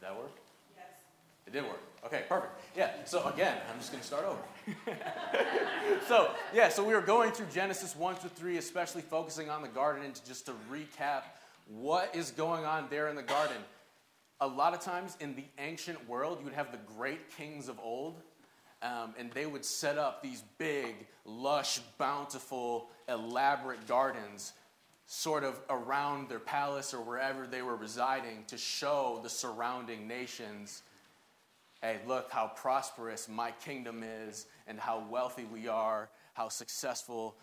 that work? Yes. It did work. Okay, perfect. Yeah, so again, I'm just going to start over. So we were going through Genesis 1 through 3, especially focusing on the garden, and just to recap what is going on there in the garden. A lot of times in the ancient world, you would have the great kings of old, and they would set up these big, lush, bountiful, elaborate gardens sort of around their palace or wherever they were residing to show the surrounding nations, hey, look how prosperous my kingdom is and how wealthy we are, how successful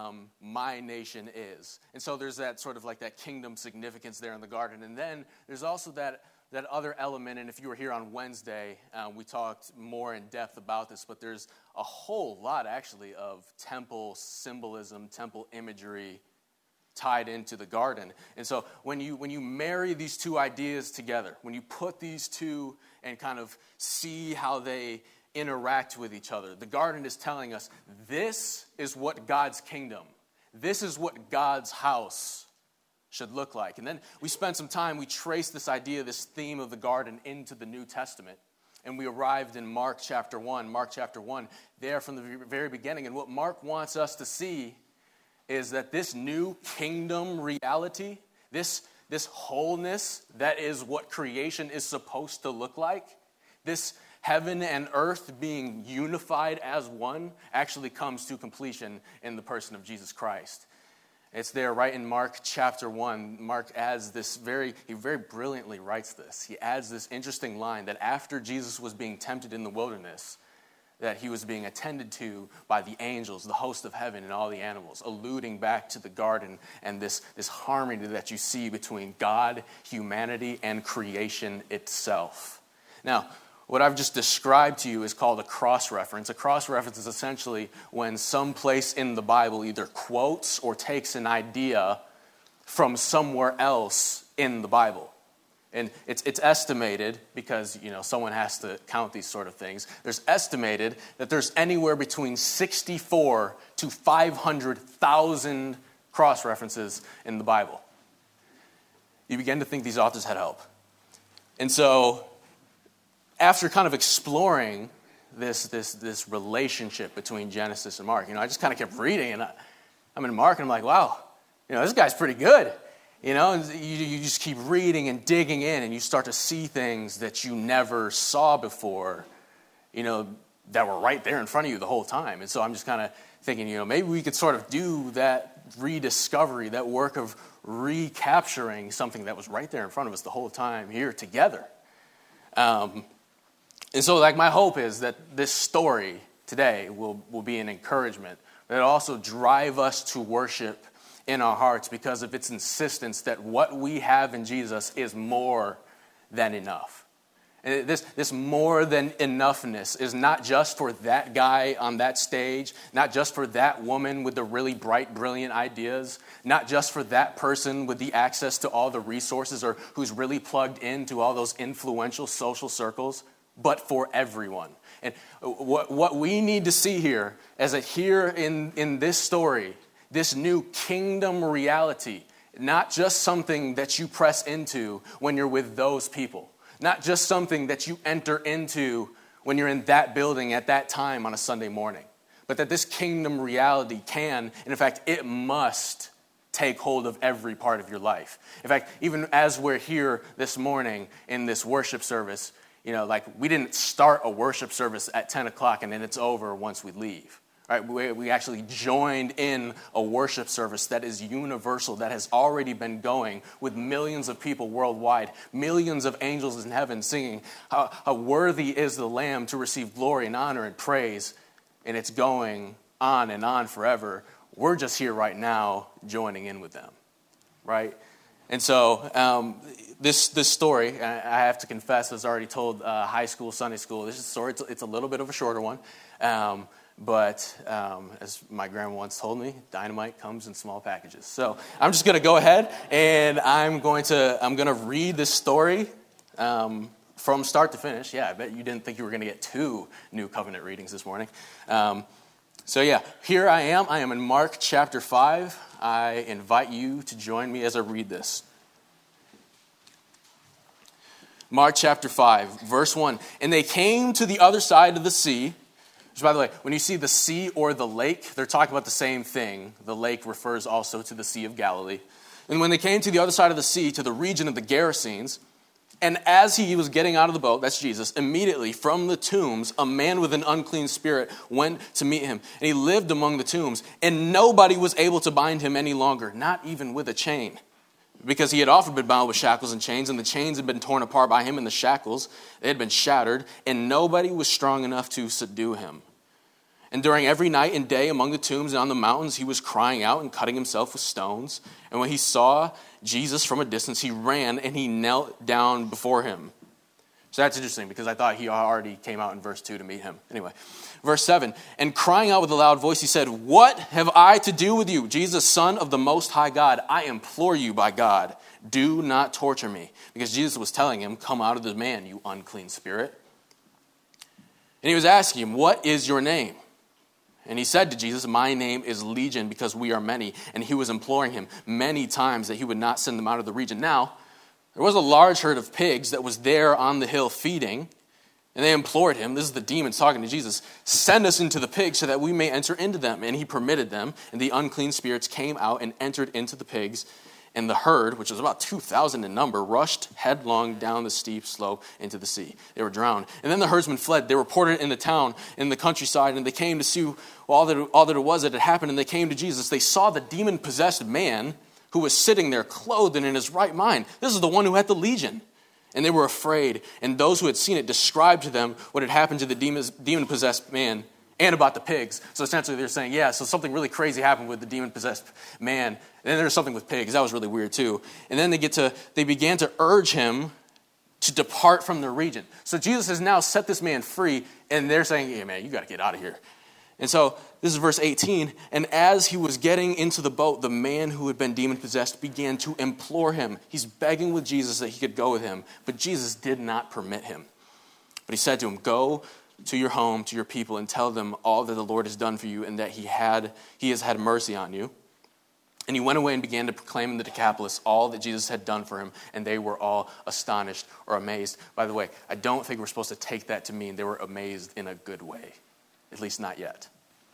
my nation is. And so there's that sort of like that kingdom significance there in the garden. And then there's also that other element, and if you were here on Wednesday, we talked more in depth about this, but there's a whole lot actually of temple symbolism, temple imagery tied into the garden. And so when you marry these two ideas together, when you put these two and kind of see how they interact with each other, the garden is telling us this is what God's kingdom, this is what God's house should look like. And then we spent some time, we traced this idea, this theme of the garden into the New Testament. And we arrived in Mark chapter 1, there from the very beginning. And what Mark wants us to see is that this new kingdom reality, this wholeness that is what creation is supposed to look like, this heaven and earth being unified as one, actually comes to completion in the person of Jesus Christ. It's there right in Mark chapter 1. Mark adds this he very brilliantly writes this. He adds this interesting line that after Jesus was being tempted in the wilderness, that he was being attended to by the angels, the host of heaven, and all the animals, alluding back to the garden and this harmony that you see between God, humanity, and creation itself. Now, what I've just described to you is called a cross-reference. A cross-reference is essentially when some place in the Bible either quotes or takes an idea from somewhere else in the Bible. And it's estimated, because someone has to count these sort of things, there's estimated that there's anywhere between 64 to 500,000 cross-references in the Bible. You begin to think these authors had help. And so, after kind of exploring this relationship between Genesis and Mark, I just kind of kept reading, and I'm in Mark, and I'm like, wow, this guy's pretty good. And you just keep reading and digging in, and you start to see things that you never saw before, that were right there in front of you the whole time. And so I'm just kind of thinking, maybe we could sort of do that rediscovery, that work of recapturing something that was right there in front of us the whole time here together. And so, my hope is that this story today will be an encouragement, but it'll also drive us to worship in our hearts because of its insistence that what we have in Jesus is more than enough. And this more than enoughness is not just for that guy on that stage, not just for that woman with the really bright, brilliant ideas, not just for that person with the access to all the resources or who's really plugged into all those influential social circles, but for everyone. And what we need to see here, here in this story, this new kingdom reality, not just something that you press into when you're with those people, not just something that you enter into when you're in that building at that time on a Sunday morning, but that this kingdom reality can, and in fact, it must take hold of every part of your life. In fact, even as we're here this morning in this worship service, we didn't start a worship service at 10 o'clock and then it's over once we leave. Right, we actually joined in a worship service that is universal, that has already been going with millions of people worldwide, millions of angels in heaven singing, how worthy is the Lamb to receive glory and honor and praise, and it's going on and on forever. We're just here right now joining in with them, right? And so this story, I have to confess, I was already told high school, Sunday school. This story, it's a little bit of a shorter one. But as my grandma once told me, dynamite comes in small packages. So I'm just going to go ahead and I'm going to read this story from start to finish. Yeah, I bet you didn't think you were going to get 2 New Covenant readings this morning. Here I am. I am in Mark chapter 5. I invite you to join me as I read this. Mark chapter 5, verse 1. And they came to the other side of the sea. Which, by the way, when you see the sea or the lake, they're talking about the same thing. The lake refers also to the Sea of Galilee. And when they came to the other side of the sea, to the region of the Gerasenes, and as he was getting out of the boat, that's Jesus, immediately from the tombs, a man with an unclean spirit went to meet him. And he lived among the tombs, and nobody was able to bind him any longer, not even with a chain. Because he had often been bound with shackles and chains, and the chains had been torn apart by him, and the shackles, they had been shattered, and nobody was strong enough to subdue him. And during every night and day among the tombs and on the mountains, he was crying out and cutting himself with stones. And when he saw Jesus from a distance, he ran and he knelt down before him. So that's interesting, because I thought he already came out in verse 2 to meet him. Anyway, verse 7, and crying out with a loud voice, he said, "What have I to do with you, Jesus, Son of the Most High God? I implore you by God, do not torture me." Because Jesus was telling him, "Come out of the man, you unclean spirit." And he was asking him, "What is your name?" And he said to Jesus, "My name is Legion, because we are many." And he was imploring him many times that he would not send them out of the region. Now, there was a large herd of pigs that was there on the hill feeding, and they implored him, this is the demons talking to Jesus, "Send us into the pigs so that we may enter into them." And he permitted them, and the unclean spirits came out and entered into the pigs, and the herd, which was about 2,000 in number, rushed headlong down the steep slope into the sea. They were drowned. And then the herdsmen fled. They reported in the town, in the countryside, and they came to see all that it was that had happened, and they came to Jesus. They saw the demon-possessed man who was sitting there clothed and in his right mind. This is the one who had the legion. And they were afraid. And those who had seen it described to them what had happened to the demon-possessed man and about the pigs. So essentially they're saying, yeah, so something really crazy happened with the demon-possessed man. And then there's something with pigs. That was really weird too. And then they began to urge him to depart from the region. So Jesus has now set this man free, and they're saying, "Hey man, you got to get out of here." And so this is verse 18. And as he was getting into the boat, the man who had been demon-possessed began to implore him. He's begging with Jesus that he could go with him. But Jesus did not permit him. But he said to him, "Go to your home, to your people, and tell them all that the Lord has done for you, and that he has had mercy on you." And he went away and began to proclaim in the Decapolis all that Jesus had done for him, and they were all astonished or amazed. By the way, I don't think we're supposed to take that to mean they were amazed in a good way. At least not yet.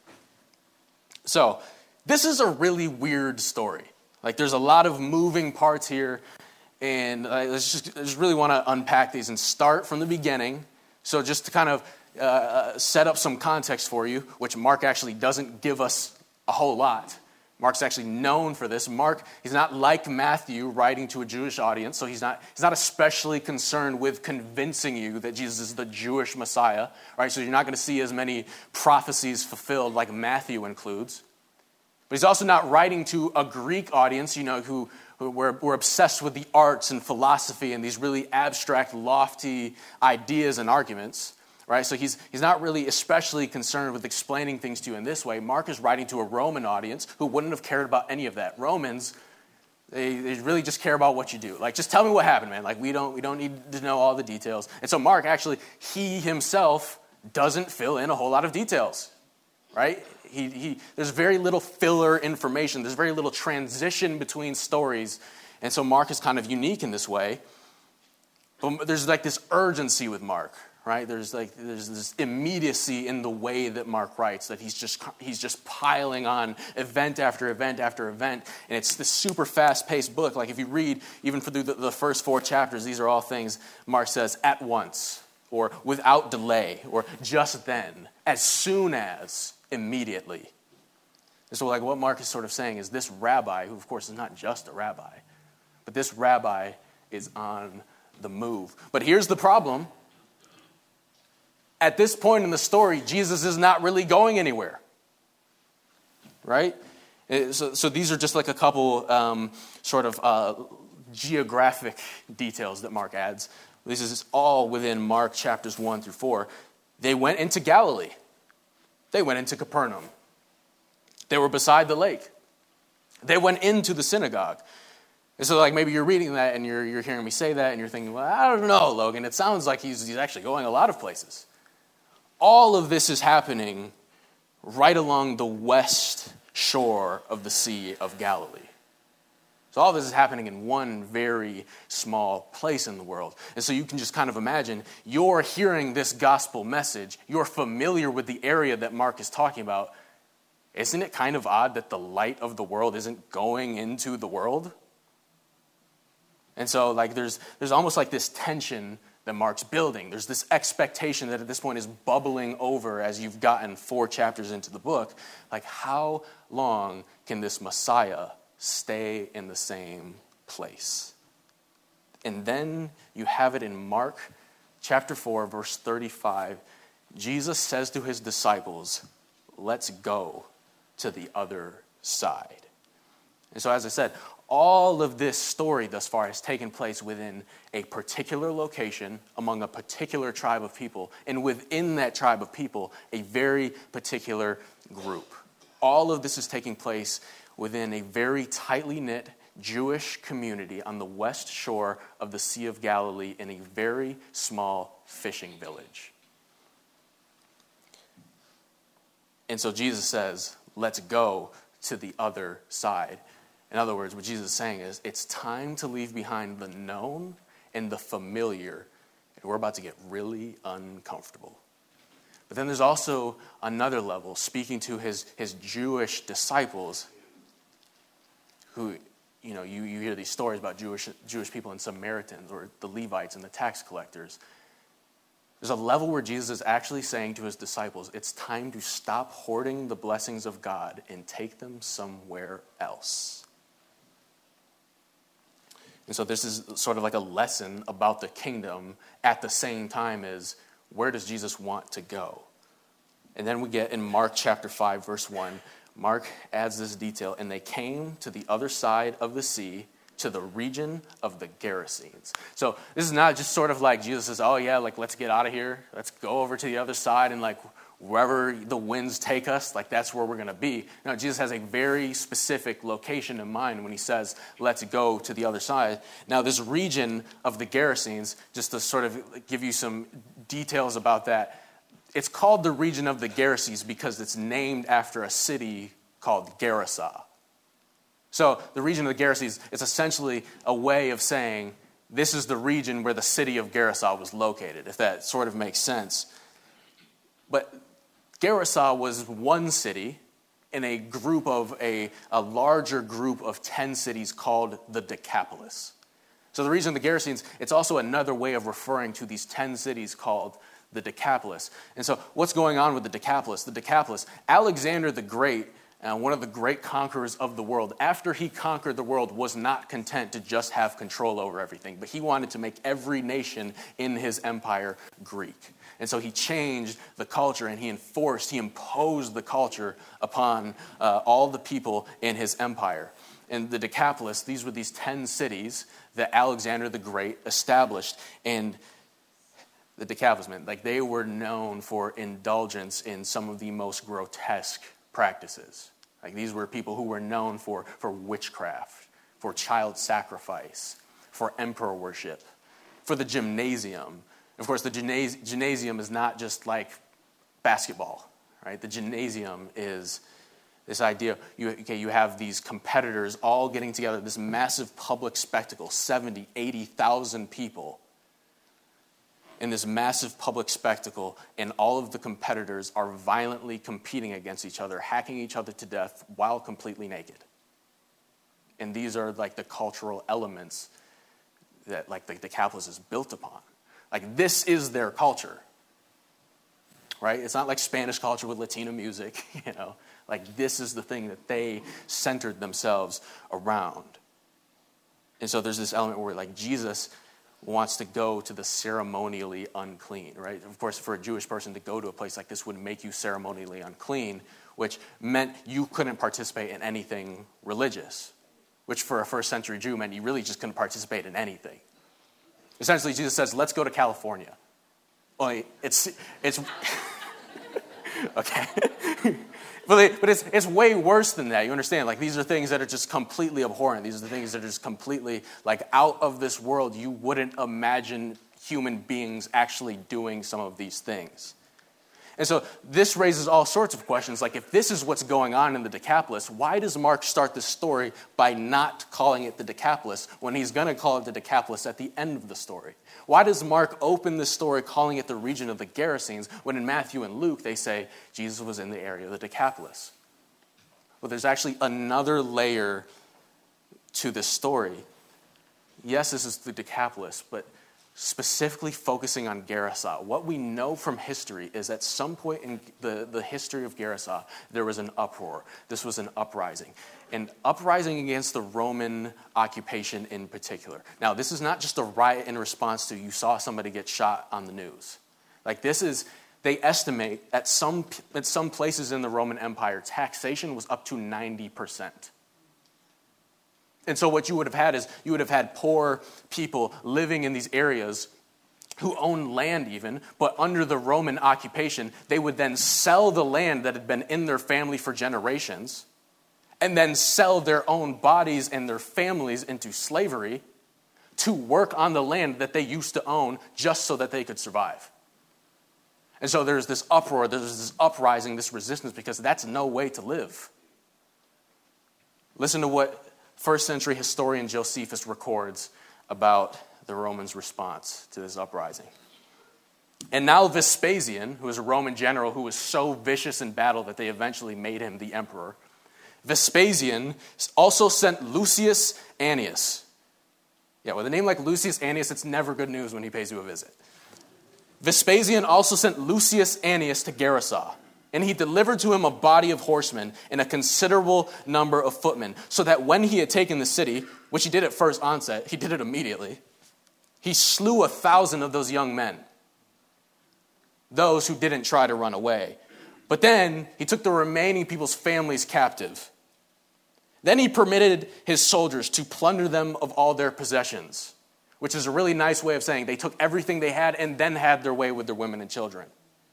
So, this is a really weird story. Like, there's a lot of moving parts here, and I just really want to unpack these and start from the beginning. So, just to kind of set up some context for you, which Mark actually doesn't give us a whole lot. Mark's actually known for this. Mark, he's not like Matthew writing to a Jewish audience, so he's not especially concerned with convincing you that Jesus is the Jewish Messiah, right? So you're not going to see as many prophecies fulfilled like Matthew includes. But he's also not writing to a Greek audience, who were obsessed with the arts and philosophy and these really abstract, lofty ideas and arguments. Right? So he's not really especially concerned with explaining things to you in this way. Mark is writing to a Roman audience who wouldn't have cared about any of that. Romans, they really just care about what you do. Like, just tell me what happened, man. Like, we don't need to know all the details. And so Mark actually, he himself doesn't fill in a whole lot of details. Right? There's very little filler information. There's very little transition between stories. And so Mark is kind of unique in this way. But there's like this urgency with Mark. Right? There's this immediacy in the way that Mark writes, that he's just piling on event after event after event, and it's this super fast-paced book. Like if you read even through the first 4 chapters, these are all things Mark says at once, or without delay, or just then, as soon as, immediately. And so like what Mark is sort of saying is this rabbi, who of course is not just a rabbi, but this rabbi is on the move. But here's the problem. At this point in the story, Jesus is not really going anywhere, right? So these are just like a couple geographic details that Mark adds. This is all within Mark chapters 1 through 4. They went into Galilee. They went into Capernaum. They were beside the lake. They went into the synagogue. And so like maybe you're reading that and you're hearing me say that and you're thinking, well, I don't know, Logan. It sounds like he's actually going a lot of places. All of this is happening right along the west shore of the Sea of Galilee. So all this is happening in one very small place in the world. And so you can just kind of imagine, you're hearing this gospel message, you're familiar with the area that Mark is talking about. Isn't it kind of odd that the light of the world isn't going into the world? And so like there's almost like this tension that Mark's building. There's this expectation that at this point is bubbling over as you've gotten 4 chapters into the book. Like, how long can this Messiah stay in the same place? And then you have it in Mark chapter 4, verse 35. Jesus says to his disciples, let's go to the other side. And so as I said, all of this story thus far has taken place within a particular location among a particular tribe of people, and within that tribe of people, a very particular group. All of this is taking place within a very tightly knit Jewish community on the west shore of the Sea of Galilee in a very small fishing village. And so Jesus says, let's go to the other side. In other words, what Jesus is saying is, it's time to leave behind the known and the familiar, and we're about to get really uncomfortable. But then there's also another level, speaking to his Jewish disciples, who, you know, you hear these stories about Jewish people and Samaritans, or the Levites and the tax collectors. There's a level where Jesus is actually saying to his disciples, it's time to stop hoarding the blessings of God and take them somewhere else. And so this is sort of like a lesson about the kingdom at the same time as where does Jesus want to go? And then we get in Mark chapter 5, verse 1, Mark adds this detail, and they came to the other side of the sea, to the region of the Gerasenes. So this is not just sort of like Jesus says, oh yeah, like let's get out of here. Let's go over to the other side and like wherever the winds take us, like that's where we're going to be. No, Jesus has a very specific location in mind when he says, let's go to the other side. Now this region of the Gerasenes, just to sort of give you some details about that, it's called the region of the Gerasenes because it's named after a city called Gerasa. So the region of the Gerasenes is essentially a way of saying this is the region where the city of Gerasa was located, if that sort of makes sense. But Gerasa was one city in a group of a larger group of 10 cities called the Decapolis. So the region of the Gerasenes, it's also another way of referring to these 10 cities called the Decapolis. And so what's going on with the Decapolis? The Decapolis, Alexander the Great, one of the great conquerors of the world, after he conquered the world, was not content to just have control over everything, but he wanted to make every nation in his empire Greek. And so he changed the culture and he imposed the culture upon all the people in his empire. And the Decapolis, these were these 10 cities that Alexander the Great established. And the Decapolis men, like they were known for indulgence in some of the most grotesque practices. Like these were people who were known for witchcraft, for child sacrifice, for emperor worship, for the gymnasium. Of course, the gymnasium is not just like basketball, right? The gymnasium is this idea, you have these competitors all getting together, this massive public spectacle, 70, 80,000 people in this massive public spectacle, and all of the competitors are violently competing against each other, hacking each other to death while completely naked. And these are like the cultural elements that like the Decapolis is built upon. Like this is their culture, right? It's not like Spanish culture with Latino music, you know. Like this is the thing that they centered themselves around. And so there's this element where like Jesus wants to go to the ceremonially unclean, right? Of course, for a Jewish person to go to a place like this would make you ceremonially unclean, which meant you couldn't participate in anything religious, which for a first century Jew meant you really just couldn't participate in anything. Essentially, Jesus says, let's go to California. Well, it's okay. But it's way worse than that. You understand? Like these are things that are just completely abhorrent. These are the things that are just completely like out of this world. You wouldn't imagine human beings actually doing some of these things. And so this raises all sorts of questions, like if this is what's going on in the Decapolis, why does Mark start this story by not calling it the Decapolis when he's going to call it the Decapolis at the end of the story? Why does Mark open this story calling it the region of the Gerasenes when in Matthew and Luke they say Jesus was in the area of the Decapolis? Well, there's actually another layer to this story. Yes, this is the Decapolis, but specifically focusing on Gerasa. What we know from history is at some point in the history of Gerasa, there was an uproar. This was an uprising. An uprising against the Roman occupation in particular. Now, this is not just a riot in response to you saw somebody get shot on the news. Like this is, they estimate at some places in the Roman Empire, taxation was up to 90%. And so what you would have had is you would have had poor people living in these areas who owned land even, but under the Roman occupation, they would then sell the land that had been in their family for generations and then sell their own bodies and their families into slavery to work on the land that they used to own just so that they could survive. And so there's this uproar, there's this uprising, this resistance, because that's no way to live. Listen to what first century historian Josephus records about the Romans' response to this uprising. And now Vespasian, who was a Roman general who was so vicious in battle that they eventually made him the emperor, Vespasian also sent Lucius Annius. Yeah, with a name like Lucius Annius, it's never good news when he pays you a visit. Vespasian also sent Lucius Annius to Gerasa, and he delivered to him a body of horsemen and a considerable number of footmen, so that when he had taken the city, which he did at first onset, he did it immediately, he slew 1,000 of those young men, those who didn't try to run away. But then he took the remaining people's families captive. Then he permitted his soldiers to plunder them of all their possessions, which is a really nice way of saying they took everything they had and then had their way with their women and children.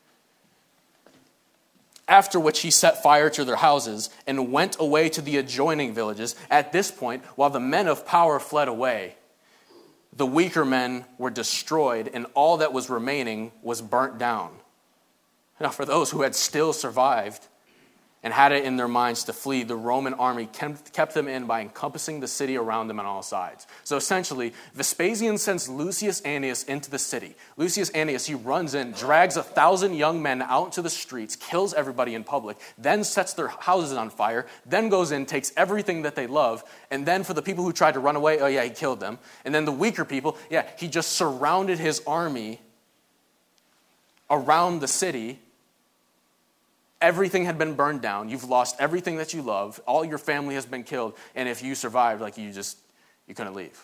After which he set fire to their houses and went away to the adjoining villages. At this point, while the men of power fled away, the weaker men were destroyed, and all that was remaining was burnt down. Now, for those who had still survived and had it in their minds to flee, the Roman army kept them in by encompassing the city around them on all sides. So essentially, Vespasian sends Lucius Annius into the city. Lucius Annius, he runs in, drags 1,000 young men out into the streets, kills everybody in public, then sets their houses on fire, then goes in, takes everything that they love, and then for the people who tried to run away, oh yeah, he killed them. And then the weaker people, yeah, he just surrounded his army around the city. Everything had been burned down. You've lost everything that you love. All your family has been killed. And if you survived, like you couldn't leave.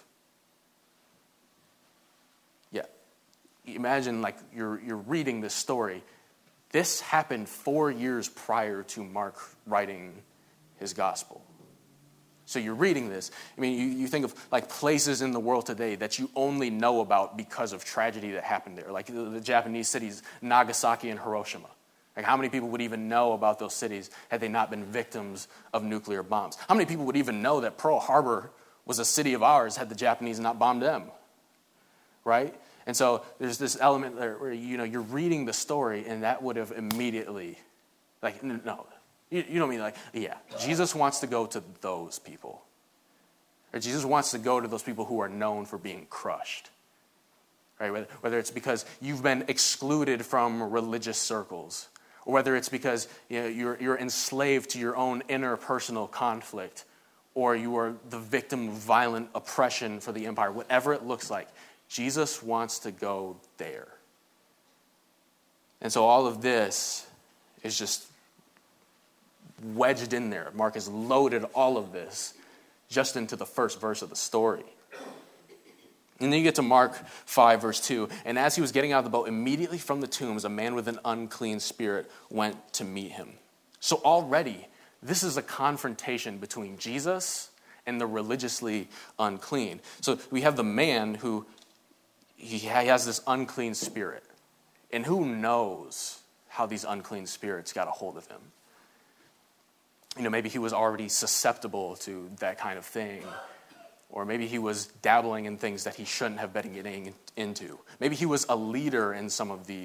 Yeah. Imagine like you're reading this story. This happened 4 years prior to Mark writing his gospel. So you're reading this. I mean, you think of like places in the world today that you only know about because of tragedy that happened there. Like the Japanese cities, Nagasaki and Hiroshima. Like how many people would even know about those cities had they not been victims of nuclear bombs? How many people would even know that Pearl Harbor was a city of ours had the Japanese not bombed them? Right? And so there's this element there where, you're reading the story and that would have immediately, like, no, you don't mean like, yeah, Jesus wants to go to those people. Or Jesus wants to go to those people who are known for being crushed. Right? Whether it's because you've been excluded from religious circles, or whether it's because you're enslaved to your own interpersonal conflict, or you are the victim of violent oppression for the empire, whatever it looks like, Jesus wants to go there. And so all of this is just wedged in there. Mark has loaded all of this just into the first verse of the story. And then you get to Mark 5, verse 2. And as he was getting out of the boat, immediately from the tombs, a man with an unclean spirit went to meet him. So already, this is a confrontation between Jesus and the religiously unclean. So we have the man who, he has this unclean spirit. And who knows how these unclean spirits got a hold of him? Maybe he was already susceptible to that kind of thing. Or maybe he was dabbling in things that he shouldn't have been getting into. Maybe he was a leader in some of these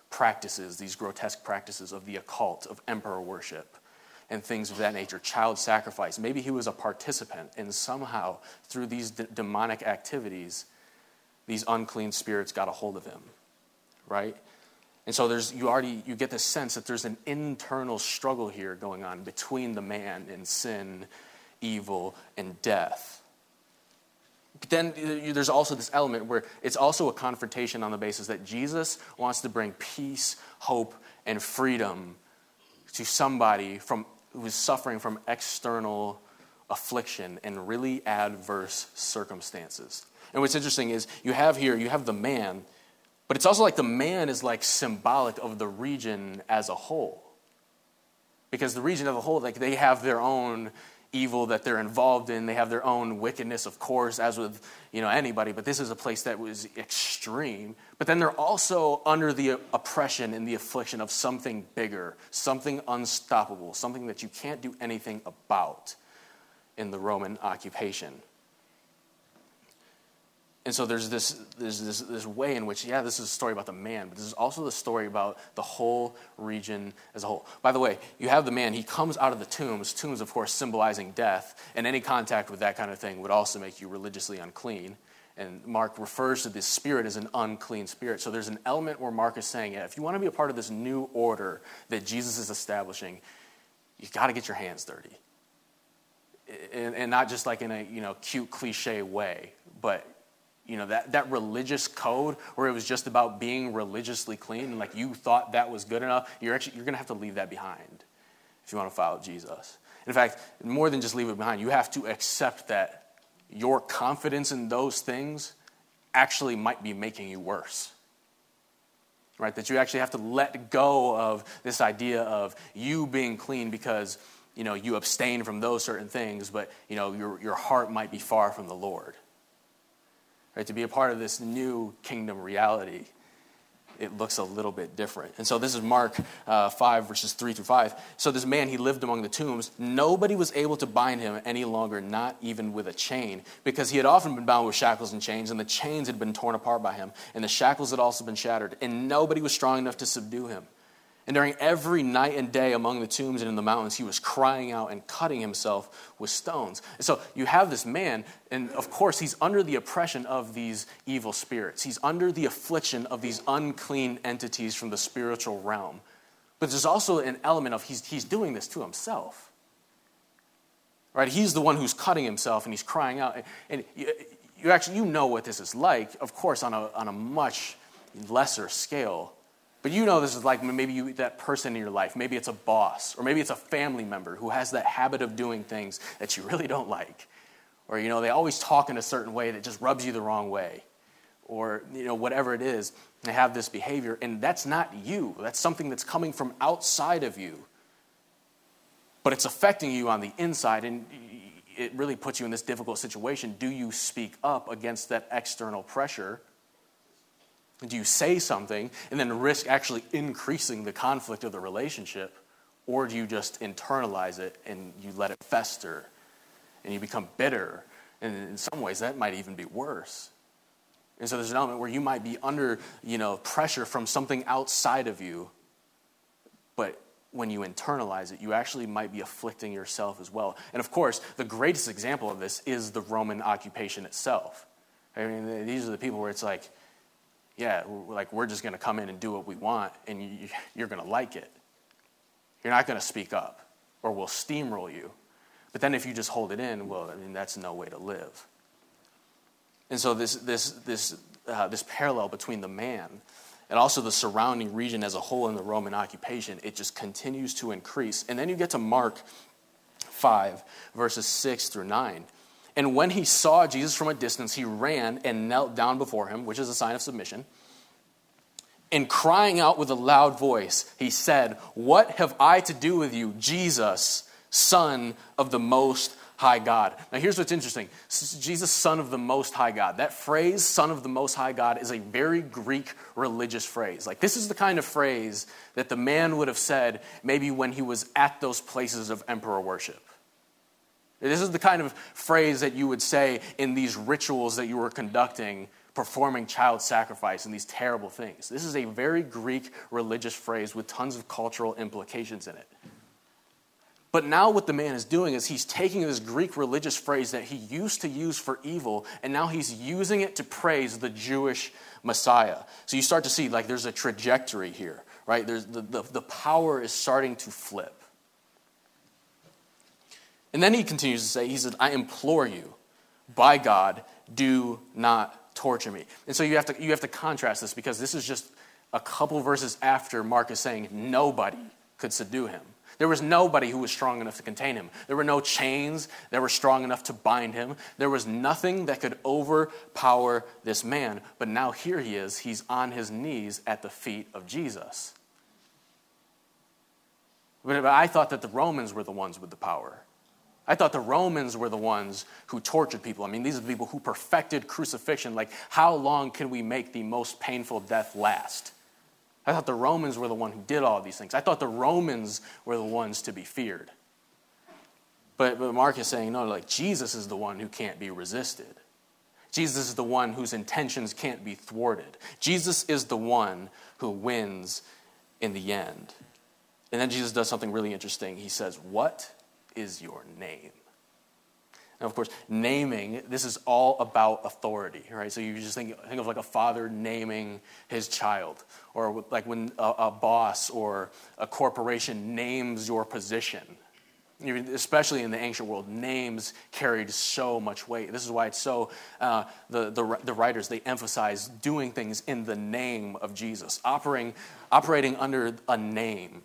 practices, these grotesque practices of the occult, of emperor worship, and things of that nature, child sacrifice. Maybe he was a participant, and somehow through these demonic activities, these unclean spirits got a hold of him, right? And so you get the sense that there's an internal struggle here going on between the man and sin, evil, and death. But then there's also this element where it's also a confrontation on the basis that Jesus wants to bring peace, hope, and freedom to somebody who is suffering from external affliction and really adverse circumstances. And what's interesting is you have the man, but it's also like the man is like symbolic of the region as a whole. Because the region as a whole, like they have their own evil that they're involved in. They have their own wickedness, of course, as with anybody. But this is a place that was extreme. But then they're also under the oppression and the affliction of something bigger, something unstoppable, something that you can't do anything about in the Roman occupation. And so there's this way in which, this is a story about the man, but this is also the story about the whole region as a whole. By the way, you have the man, he comes out of the tombs, of course symbolizing death, and any contact with that kind of thing would also make you religiously unclean. And Mark refers to this spirit as an unclean spirit. So there's an element where Mark is saying, if you want to be a part of this new order that Jesus is establishing, you got to get your hands dirty. And not just like in a cute cliche way, but that religious code where it was just about being religiously clean and like you thought that was good enough, you're going to have to leave that behind if you want to follow Jesus. In fact, more than just leave it behind, you have to accept that your confidence in those things actually might be making you worse. Right? That you actually have to let go of this idea of you being clean because you abstain from those certain things, but your heart might be far from the Lord. Right, to be a part of this new kingdom reality, it looks a little bit different. And so this is Mark 5, verses 3 through 5. So this man, he lived among the tombs. Nobody was able to bind him any longer, not even with a chain, because he had often been bound with shackles and chains, and the chains had been torn apart by him, and the shackles had also been shattered, and nobody was strong enough to subdue him. And during every night and day among the tombs and in the mountains, he was crying out and cutting himself with stones. And so you have this man, and of course he's under the oppression of these evil spirits. He's under the affliction of these unclean entities from the spiritual realm. But there's also an element of he's doing this to himself. Right? He's the one who's cutting himself and he's crying out. And you know what this is like, of course, on a much lesser scale. But this is like maybe that person in your life. Maybe it's a boss, or maybe it's a family member who has that habit of doing things that you really don't like. Or, they always talk in a certain way that just rubs you the wrong way. Or, whatever it is, they have this behavior, and that's not you. That's something that's coming from outside of you. But it's affecting you on the inside, and it really puts you in this difficult situation. Do you speak up against that external pressure? Do you say something and then risk actually increasing the conflict of the relationship? Or do you just internalize it and you let it fester and you become bitter? And in some ways, that might even be worse. And so there's an element where you might be under, pressure from something outside of you. But when you internalize it, you actually might be afflicting yourself as well. And of course, the greatest example of this is the Roman occupation itself. I mean, these are the people where it's like, we're just going to come in and do what we want, and you're going to like it. You're not going to speak up, or we'll steamroll you. But then if you just hold it in, that's no way to live. And so this parallel between the man and also the surrounding region as a whole in the Roman occupation, it just continues to increase. And then you get to Mark 5, verses 6 through 9. And when he saw Jesus from a distance, he ran and knelt down before him, which is a sign of submission. And crying out with a loud voice, he said, "What have I to do with you, Jesus, Son of the Most High God?" Now here's what's interesting. Jesus, Son of the Most High God. That phrase, Son of the Most High God, is a very Greek religious phrase. Like, this is the kind of phrase that the man would have said maybe when he was at those places of emperor worship. This is the kind of phrase that you would say in these rituals that you were conducting performing child sacrifice and these terrible things. This is a very Greek religious phrase with tons of cultural implications in it. But now what the man is doing is he's taking this Greek religious phrase that he used to use for evil, and now he's using it to praise the Jewish Messiah. So you start to see, like, there's a trajectory here, right? There's the power is starting to flip. And then he continues to say, he said, I implore you, by God, do not torture me. And so you have to contrast this, because this is just a couple verses after Mark is saying nobody could subdue him. There was nobody who was strong enough to contain him. There were no chains that were strong enough to bind him. There was nothing that could overpower this man. But now here he is. He's on his knees at the feet of Jesus. But I thought that the Romans were the ones with the power. I thought the Romans were the ones who tortured people. I mean, these are the people who perfected crucifixion. Like, how long can we make the most painful death last? I thought the Romans were the one who did all of these things. I thought the Romans were the ones to be feared. But Mark is saying, no, like, Jesus is the one who can't be resisted. Jesus is the one whose intentions can't be thwarted. Jesus is the one who wins in the end. And then Jesus does something really interesting. He says, what is your name? Now, of course, naming, this is all about authority, right? So you just think of like a father naming his child, or like when a boss or a corporation names your position. Especially in the ancient world, names carried so much weight. This is why it's so, the writers, they emphasize doing things in the name of Jesus. Operating under a name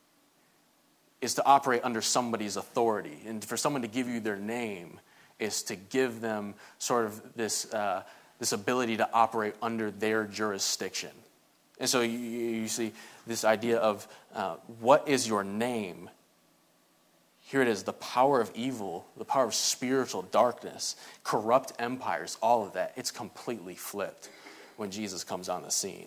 is to operate under somebody's authority. And for someone to give you their name is to give them sort of this ability to operate under their jurisdiction. And so you see this idea of what is your name? Here it is, the power of evil, the power of spiritual darkness, corrupt empires, all of that. It's completely flipped when Jesus comes on the scene.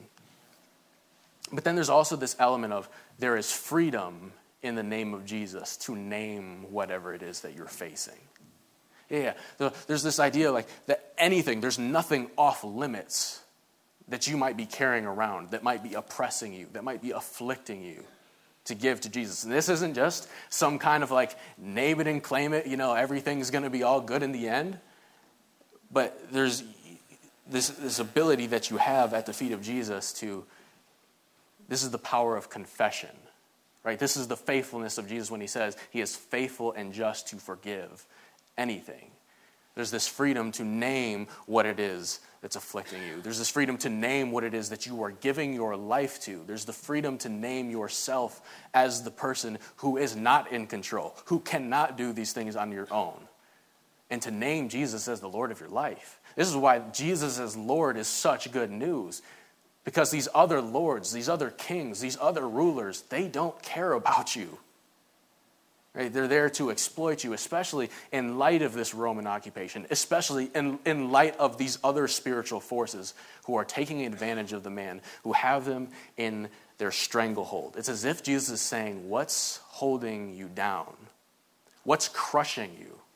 But then there's also this element of there is freedom in the name of Jesus to name whatever it is that you're facing. Yeah. There's this idea like that anything, there's nothing off limits that you might be carrying around, that might be oppressing you, that might be afflicting you, to give to Jesus. And this isn't just some kind of like name it and claim it, everything's going to be all good in the end. But there's this ability that you have at the feet of Jesus this is the power of confession. Right? This is the faithfulness of Jesus when he says he is faithful and just to forgive anything. There's this freedom to name what it is that's afflicting you. There's this freedom to name what it is that you are giving your life to. There's the freedom to name yourself as the person who is not in control, who cannot do these things on your own. And to name Jesus as the Lord of your life. This is why Jesus as Lord is such good news. Because these other lords, these other kings, these other rulers, they don't care about you. Right? They're there to exploit you, especially in light of this Roman occupation, especially in light of these other spiritual forces who are taking advantage of the man, who have them in their stranglehold. It's as if Jesus is saying, what's holding you down? What's crushing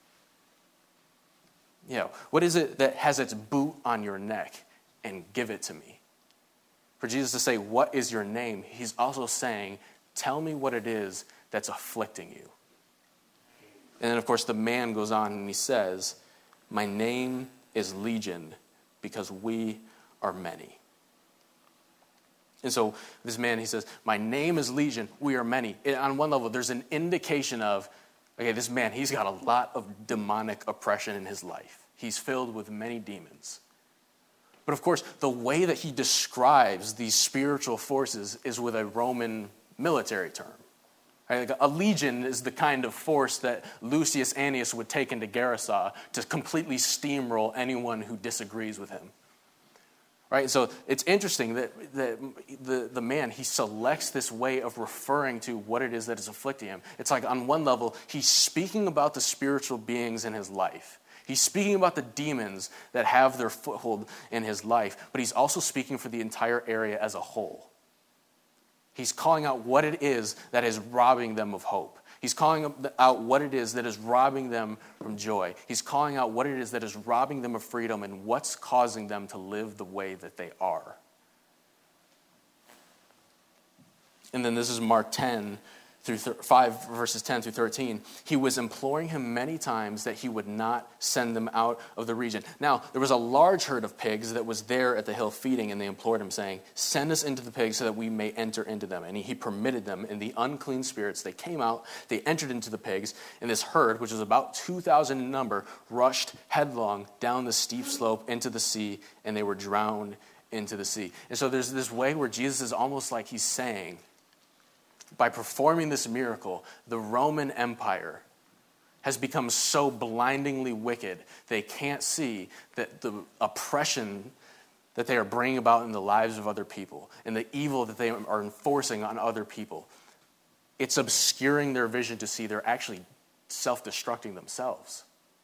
you? What is it that has its boot on your neck? And give it to me. For Jesus to say, what is your name? He's also saying, tell me what it is that's afflicting you. And then, of course, the man goes on and he says, my name is Legion because we are many. And so this man, he says, my name is Legion, we are many. On one level, there's an indication of, okay, this man, he's got a lot of demonic oppression in his life. He's filled with many demons. But of course, the way that he describes these spiritual forces is with a Roman military term. Right? Like a legion is the kind of force that Lucius Annius would take into Gerasa to completely steamroll anyone who disagrees with him. Right? So it's interesting that the man, he selects this way of referring to what it is that is afflicting him. It's like on one level, he's speaking about the spiritual beings in his life. He's speaking about the demons that have their foothold in his life, but he's also speaking for the entire area as a whole. He's calling out what it is that is robbing them of hope. He's calling out what it is that is robbing them from joy. He's calling out what it is that is robbing them of freedom and what's causing them to live the way that they are. And then this is Mark 5 verses 10 through 13. He was imploring him many times that he would not send them out of the region. Now, there was a large herd of pigs that was there at the hill feeding, and they implored him, saying, "Send us into the pigs so that we may enter into them." And he permitted them, and the unclean spirits, they came out, they entered into the pigs, and this herd, which was about 2,000 in number, rushed headlong down the steep slope into the sea, and they were drowned into the sea. And so there's this way where Jesus is almost like he's saying, by performing this miracle, the Roman Empire has become so blindingly wicked they can't see that the oppression that they are bringing about in the lives of other people and the evil that they are enforcing on other people, it's obscuring their vision to see they're actually self-destructing themselves.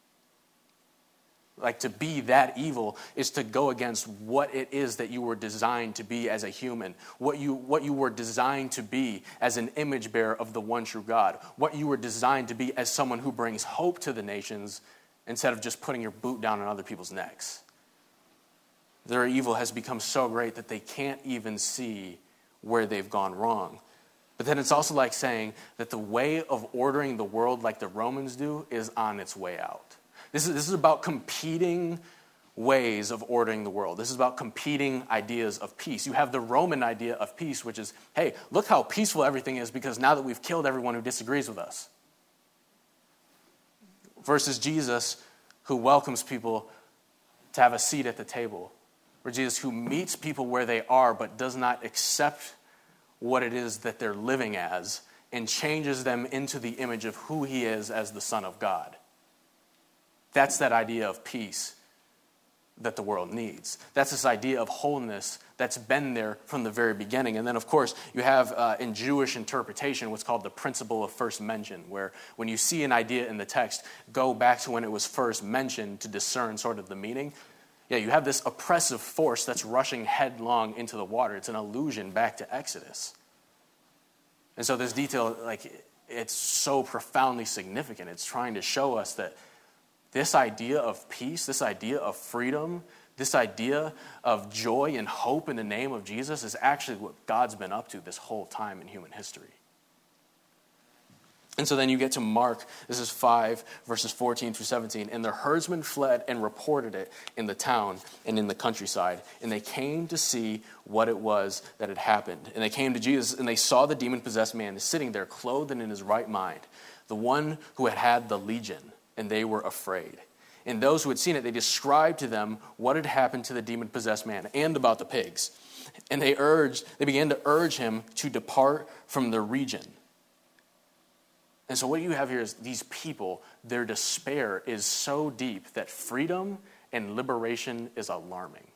Like, to be that evil is to go against what it is that you were designed to be as a human, what you were designed to be as an image bearer of the one true God, what you were designed to be as someone who brings hope to the nations instead of just putting your boot down on other people's necks. Their evil has become so great that they can't even see where they've gone wrong. But then it's also like saying that the way of ordering the world like the Romans do is on its way out. This is about competing ways of ordering the world. This is about competing ideas of peace. You have the Roman idea of peace, which is, hey, look how peaceful everything is because now that we've killed everyone who disagrees with us. Versus Jesus, who welcomes people to have a seat at the table. Or Jesus, who meets people where they are but does not accept what it is that they're living as and changes them into the image of who he is as the Son of God. That's that idea of peace that the world needs. That's this idea of wholeness that's been there from the very beginning. And then, of course, you have in Jewish interpretation what's called the principle of first mention, where when you see an idea in the text, go back to when it was first mentioned to discern sort of the meaning. Yeah, you have this oppressive force that's rushing headlong into the water. It's an allusion back to Exodus. And so this detail, like, it's so profoundly significant. It's trying to show us that this idea of peace, this idea of freedom, this idea of joy and hope in the name of Jesus is actually what God's been up to this whole time in human history. And so then you get to Mark, this is 5, verses 14 through 17. And the herdsmen fled and reported it in the town and in the countryside. And they came to see what it was that had happened. And they came to Jesus, and they saw the demon-possessed man sitting there, clothed and in his right mind, the one who had had the legion. And they were afraid. And those who had seen it, they described to them what had happened to the demon-possessed man and about the pigs. And they began to urge him to depart from the region. And so what you have here is these people, their despair is so deep that freedom and liberation is alarming.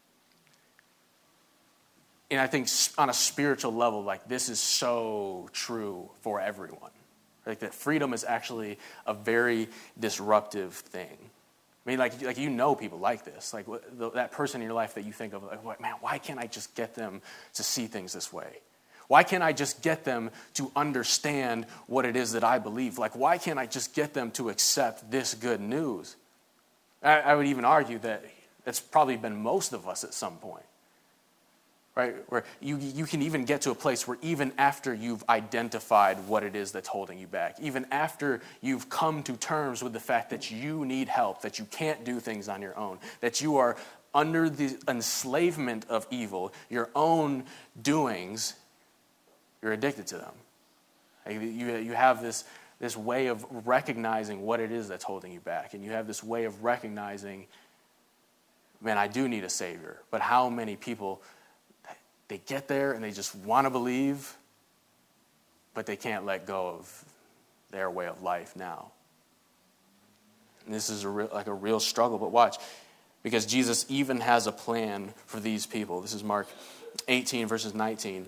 And I think on a spiritual level, like, this is so true for everyone. Like, that freedom is actually a very disruptive thing. I mean, like you know people like this. Like, that person in your life that you think of, like, man, why can't I just get them to see things this way? Why can't I just get them to understand what it is that I believe? Like, why can't I just get them to accept this good news? I would even argue that that's probably been most of us at some point. Right, where you can even get to a place where even after you've identified what it is that's holding you back, even after you've come to terms with the fact that you need help, that you can't do things on your own, that you are under the enslavement of evil, your own doings, you're addicted to them. Like, you have this way of recognizing what it is that's holding you back, and you have this way of recognizing, man, I do need a Savior. But how many people, they get there and they just want to believe, but they can't let go of their way of life now. And this is a real struggle. But watch, because Jesus even has a plan for these people. This is Mark 18, verses 19.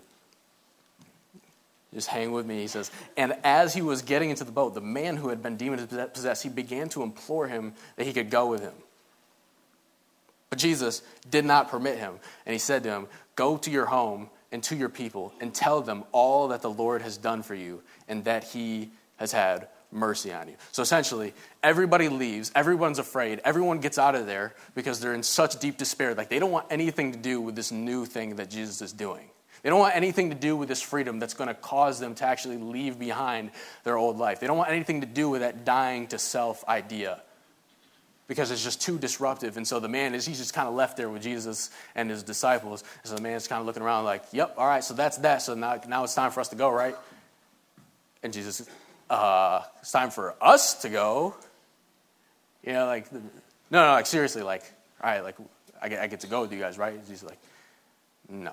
Just hang with me. He says, and as he was getting into the boat, the man who had been demon-possessed, he began to implore him that he could go with him. But Jesus did not permit him. And he said to him, go to your home and to your people and tell them all that the Lord has done for you and that he has had mercy on you. So essentially, everybody leaves, everyone's afraid, everyone gets out of there because they're in such deep despair. Like, they don't want anything to do with this new thing that Jesus is doing. They don't want anything to do with this freedom that's going to cause them to actually leave behind their old life. They don't want anything to do with that dying to self idea because it's just too disruptive. And so the man he's just kind of left there with Jesus and his disciples. And so the man's kind of looking around like, yep, all right, so that's that. So now it's time for us to go, right? And Jesus, it's time for us to go. You know, like, no, like, seriously, like, all right, like, I get to go with you guys, right? Jesus like, no.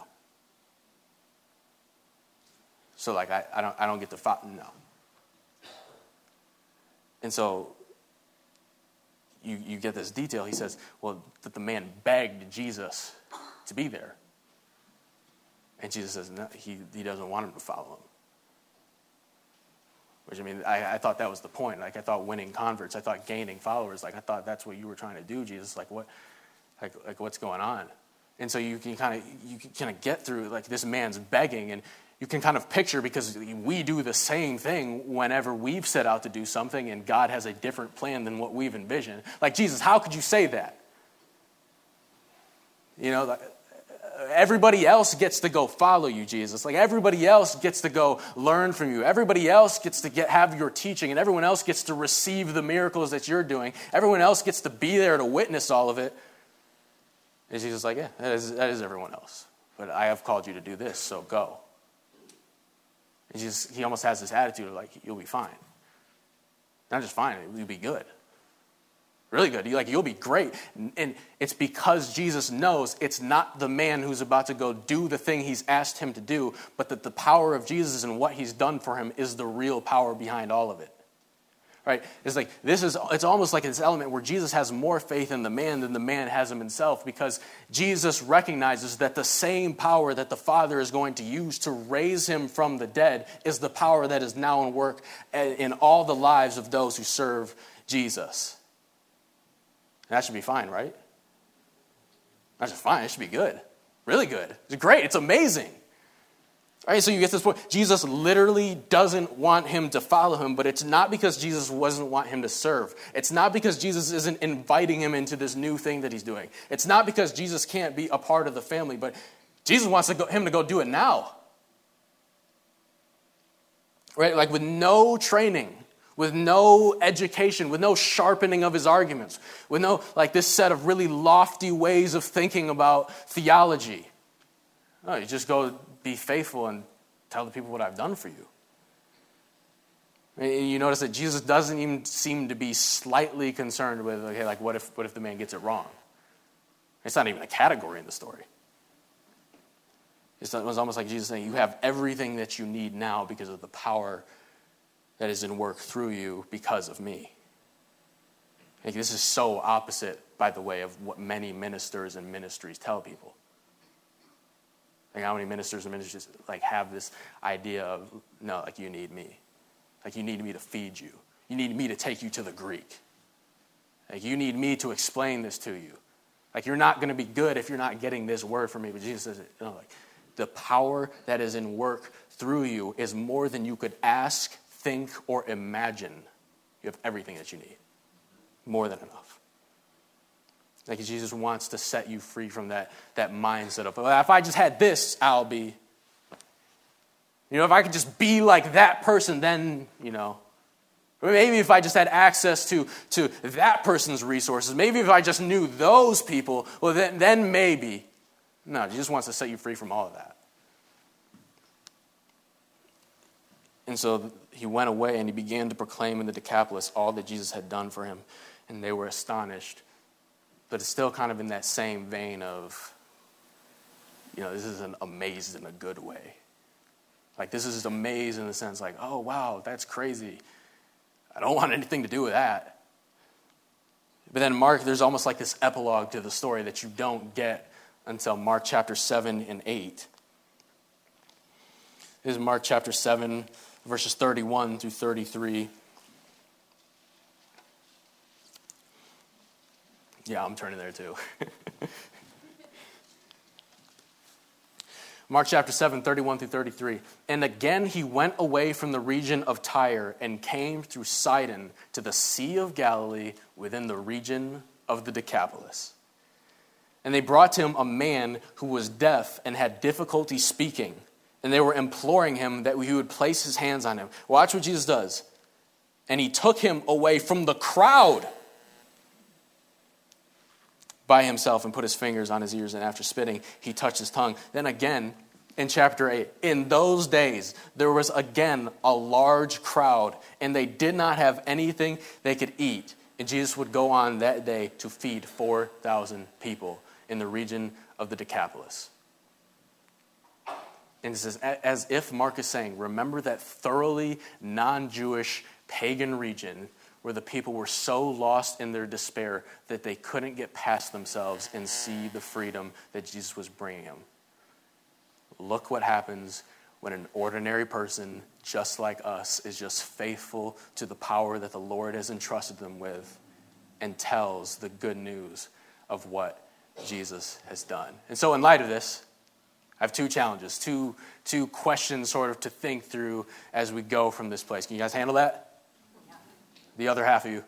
So, like, I don't get to follow, no. And so you get this detail. He says, well, that the man begged Jesus to be there. And Jesus says, no, he doesn't want him to follow him. Which, I mean, I thought that was the point. Like, I thought winning converts, I thought gaining followers. Like, I thought that's what you were trying to do, Jesus. Like, what, like what's going on? And so you can kind of get through, like, this man's begging, and you can kind of picture, because we do the same thing whenever we've set out to do something and God has a different plan than what we've envisioned. Like, Jesus, how could you say that? You know, like, everybody else gets to go follow you, Jesus. Like, everybody else gets to go learn from you. Everybody else gets to have your teaching, and everyone else gets to receive the miracles that you're doing. Everyone else gets to be there to witness all of it. And Jesus is like, yeah, that is everyone else. But I have called you to do this, so go. And he almost has this attitude of like, you'll be fine. Not just fine, you'll be good. Really good. You'll be great. And it's because Jesus knows it's not the man who's about to go do the thing he's asked him to do, but that the power of Jesus and what he's done for him is the real power behind all of it. Right? It's like, it's almost like this element where Jesus has more faith in the man than the man has in himself, because Jesus recognizes that the same power that the Father is going to use to raise him from the dead is the power that is now in work in all the lives of those who serve Jesus. And that should be fine, right? That's just fine. It should be good. Really good. It's great. It's amazing. All right, so you get this point. Jesus literally doesn't want him to follow him, but it's not because Jesus doesn't want him to serve. It's not because Jesus isn't inviting him into this new thing that he's doing. It's not because Jesus can't be a part of the family, but Jesus wants him to go do it now. Right? Like, with no training, with no education, with no sharpening of his arguments, with no, like, this set of really lofty ways of thinking about theology. No, you just go be faithful and tell the people what I've done for you. And you notice that Jesus doesn't even seem to be slightly concerned with, okay, like, what if the man gets it wrong? It's not even a category in the story. It was almost like Jesus saying, you have everything that you need now because of the power that is in work through you because of me. Like, this is so opposite, by the way, of what many ministers and ministries tell people. Like, how many ministers and ministries like have this idea of, no, like, you need me. Like, you need me to feed you. You need me to take you to the Greek. Like, you need me to explain this to you. Like, you're not going to be good if you're not getting this word from me. But Jesus says, no, like, the power that is in work through you is more than you could ask, think, or imagine. You have everything that you need. More than enough. Like, Jesus wants to set you free from that mindset of, well, if I just had this, I'll be. You know, if I could just be like that person, then, you know. Or maybe if I just had access to that person's resources. Maybe if I just knew those people, well, then maybe. No, Jesus wants to set you free from all of that. And so he went away and he began to proclaim in the Decapolis all that Jesus had done for him. And they were astonished. But it's still kind of in that same vein of, you know, this isn't amazed in a good way. Like, this is amazed in the sense like, oh, wow, that's crazy. I don't want anything to do with that. But then Mark, there's almost like this epilogue to the story that you don't get until Mark chapter 7 and 8. This is Mark chapter 7, verses 31 through 33. Yeah, I'm turning there too. Mark chapter 7, 31 through 33. And again he went away from the region of Tyre and came through Sidon to the Sea of Galilee within the region of the Decapolis. And they brought to him a man who was deaf and had difficulty speaking. And they were imploring him that he would place his hands on him. Watch what Jesus does. And he took him away from the crowd by himself and put his fingers on his ears. And after spitting, he touched his tongue. Then again, in chapter 8, in those days, there was again a large crowd, and they did not have anything they could eat. And Jesus would go on that day to feed 4,000 people in the region of the Decapolis. And it says, as if Mark is saying, remember that thoroughly non-Jewish pagan region where the people were so lost in their despair that they couldn't get past themselves and see the freedom that Jesus was bringing them. Look what happens when an ordinary person just like us is just faithful to the power that the Lord has entrusted them with and tells the good news of what Jesus has done. And so in light of this, I have two challenges, two questions sort of to think through as we go from this place. Can you guys handle that? The other half of you.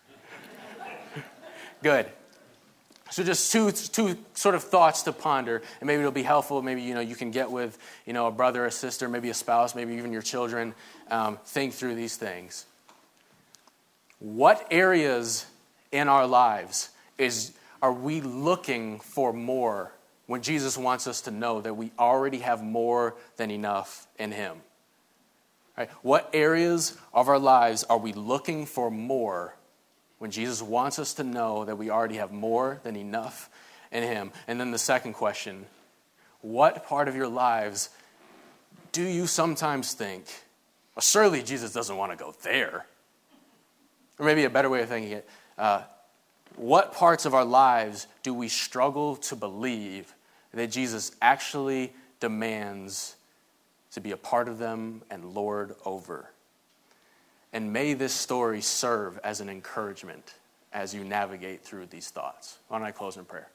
Good. So just two sort of thoughts to ponder, and maybe it'll be helpful. Maybe you can get with a brother, a sister, maybe a spouse, maybe even your children. Think through these things. What areas in our lives are we looking for more when Jesus wants us to know that we already have more than enough in Him? Right? What areas of our lives are we looking for more when Jesus wants us to know that we already have more than enough in Him? And then the second question, what part of your lives do you sometimes think, well, surely Jesus doesn't want to go there? Or maybe a better way of thinking it, what parts of our lives do we struggle to believe that Jesus actually demands to be a part of them and Lord over? And may this story serve as an encouragement as you navigate through these thoughts. Why don't I close in prayer?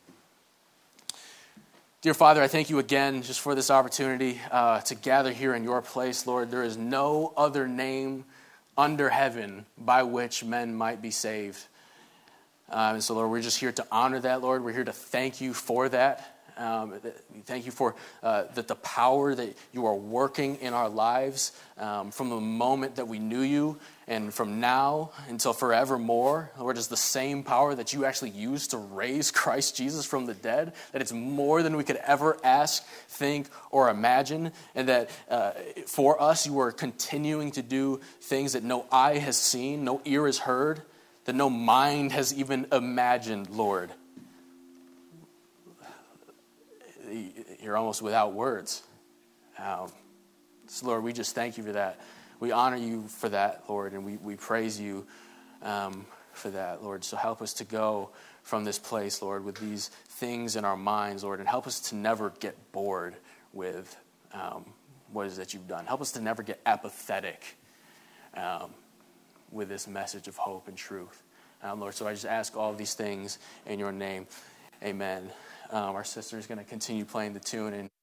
Dear Father, I thank you again just for this opportunity to gather here in your place, Lord. There is no other name under heaven by which men might be saved. And so, Lord, we're just here to honor that, Lord. We're here to thank you for that. Thank you for the power that you are working in our lives from the moment that we knew you and from now until forevermore. Lord, is the same power that you actually used to raise Christ Jesus from the dead, that it's more than we could ever ask, think, or imagine, and that for us you are continuing to do things that no eye has seen, no ear has heard, that no mind has even imagined, Lord. You're almost without words. So Lord, we just thank you for that. We honor you for that, Lord, and we praise you for that, Lord. So help us to go from this place, Lord, with these things in our minds, Lord, and help us to never get bored with what it is that you've done. Help us to never get apathetic with this message of hope and truth. Lord, so I just ask all of these things in your name. Amen. Our sister is going to continue playing the tune. And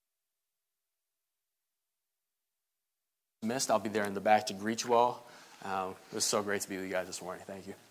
I'll be there in the back to greet you all. It was so great to be with you guys this morning. Thank you.